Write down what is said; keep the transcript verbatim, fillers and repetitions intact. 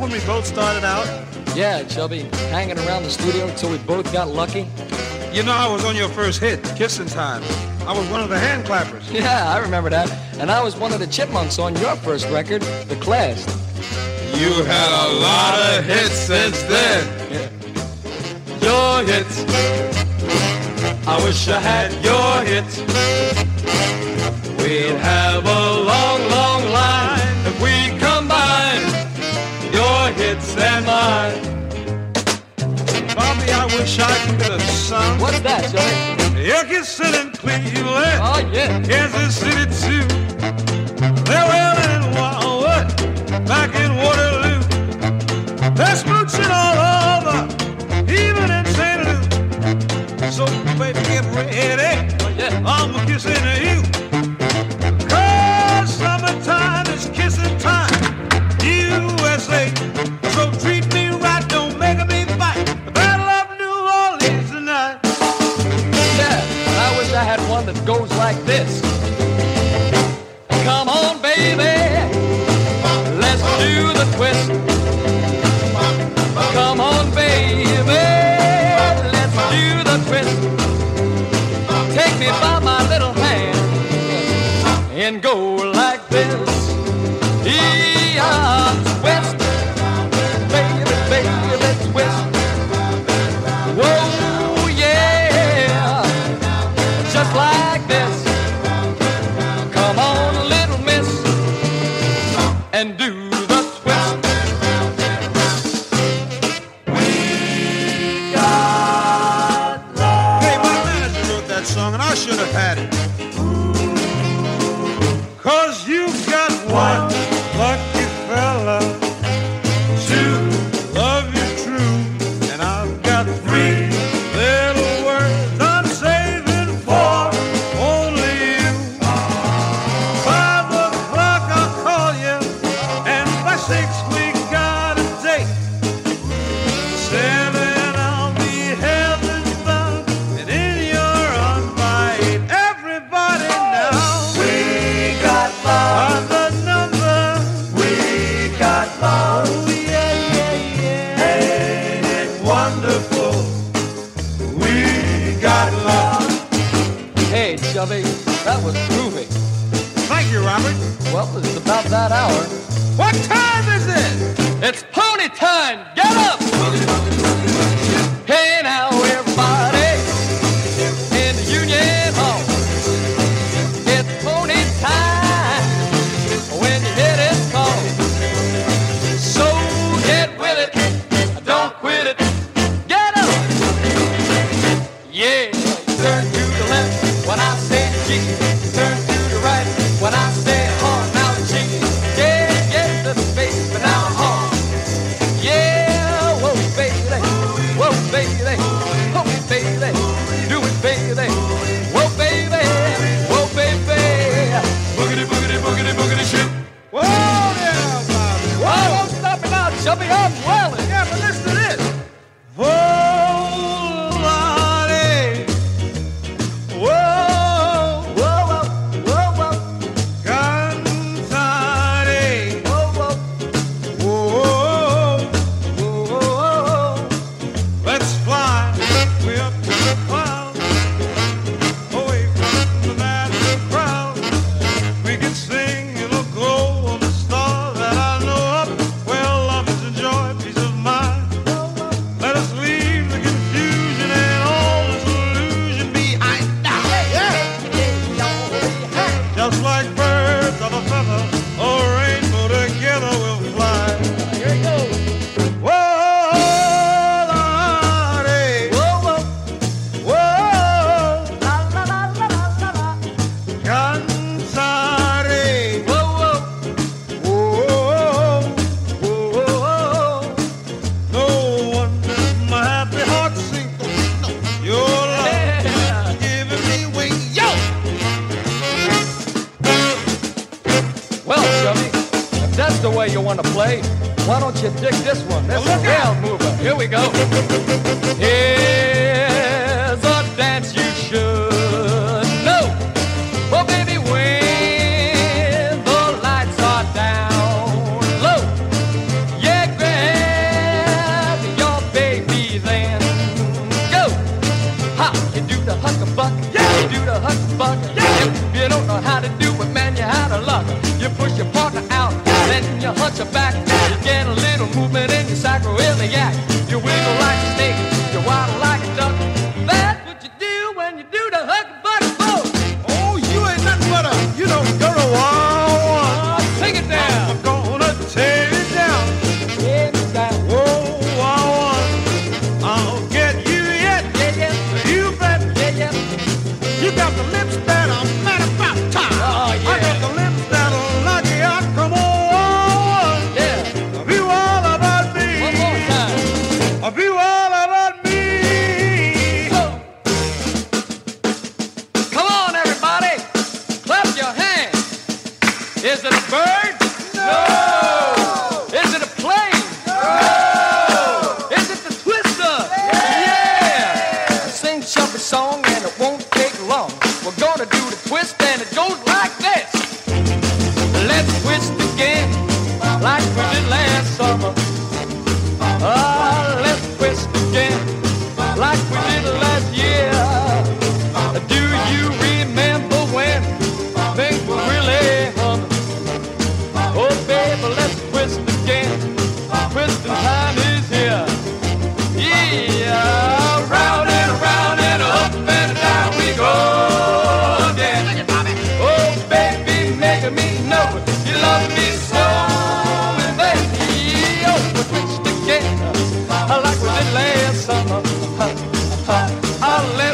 when we both started out? Yeah, Chubby, hanging around the studio until we both got lucky. You know I was on your first hit, Kissin' Time. I was one of the hand clappers. Yeah, I remember that. And I was one of the chipmunks on your first record, The Class. You had a lot of hits since then. Yeah. Your hits. I wish I had your hits. We'd have a long, long line if we combine your hits and mine. Bobby, I wish I could have sung. What's that, Johnny? You're kissing in Cleveland. Oh, yeah. Kansas City, too. They're wailing in Wildwood, back in Waterloo. They're smooching all over, even in Saint Louis. So, baby, get ready. Oh, yeah. I'm kissing you. Cause summertime is kissing time. U S A. So treat me right, don't make me fight. The Battle of New Orleans tonight. Yeah, and I wish I had one that goes like this. Come on, baby, let's do the twist. Come on, baby, let's do the twist. Take me by my little hand and go like this. Yeah, twist, baby, baby, twist. Whoa, yeah, just like this. Come on, little miss, and do the twist. We got love. Hey, my manager wrote that song, and I should have had it. Cause you've got one lucky fella, two love you true, and I've got three little words I'm saving for only you. Five o'clock I'll call you, and by six we got a date. Seven I'll be heaven bound, and in your arms by eight. Everybody now, we got love. The number, we got love. Oh, yeah, yeah, yeah. Ain't it wonderful? We got love. Hey, Chubby, that was groovy. Thank you, Robert. Well, it's about that hour. What time is it? It's pony time! Get up! Hey now, everybody in the Union Hall. It's pony time when you hear this call. So get with it, don't quit it. Get up! Yeah, turn to the left when I say G. Turn to the right when I say hard. Now G. Yeah, get the bass, but now hard. Yeah, whoa, baby, whoa, baby, whoa, baby, do it, baby, whoa, baby, whoa, baby, boogity, boogity, boogity, boogity, shoot. Whoa there, Bobby. Whoa, don't stop it now, Chubby, I'm wailing. Yeah, but listen to this. Volare. Whoa, Whoa, whoa, whoa, whoa, cantare. whoa, whoa, Whoa, whoa, whoa. let's fly way up to the clouds, away from the massive crowd. We can sing in the glow of the stars that I know of, where love is a joy, peace of mind. Let us leave the confusion and all this illusion behind. Yeah. Just like birds of a feather, a rainbow together we'll fly. Here it goes. Whoa, Lordy. Whoa, whoa, Whoa, la, la, la, la, la, la, la. cantare. Whoa, whoa, Whoa, whoa, whoa. no wonder my happy heart sings. No, your love Yeah. is giving me wings. Yo! Well, Chubby, if that's the way you want to play, why don't you dig this one? This Look is a out. real mover. Here we go. Here's a dance you should know. Oh, baby, when the lights are down low. Yeah, grand. song and it won't take long. We're gonna do the twist and it goes like this. Let's twist again like we did last summer. Ah, let's twist again like we did last year. Do you remember when things were really humming? Oh, baby, let's twist again. Twisting time is here. Yeah, round and around and up and down we go again. Oh, baby, making me know you love me so. And then, oh, we twist again like we did last summer. I'll let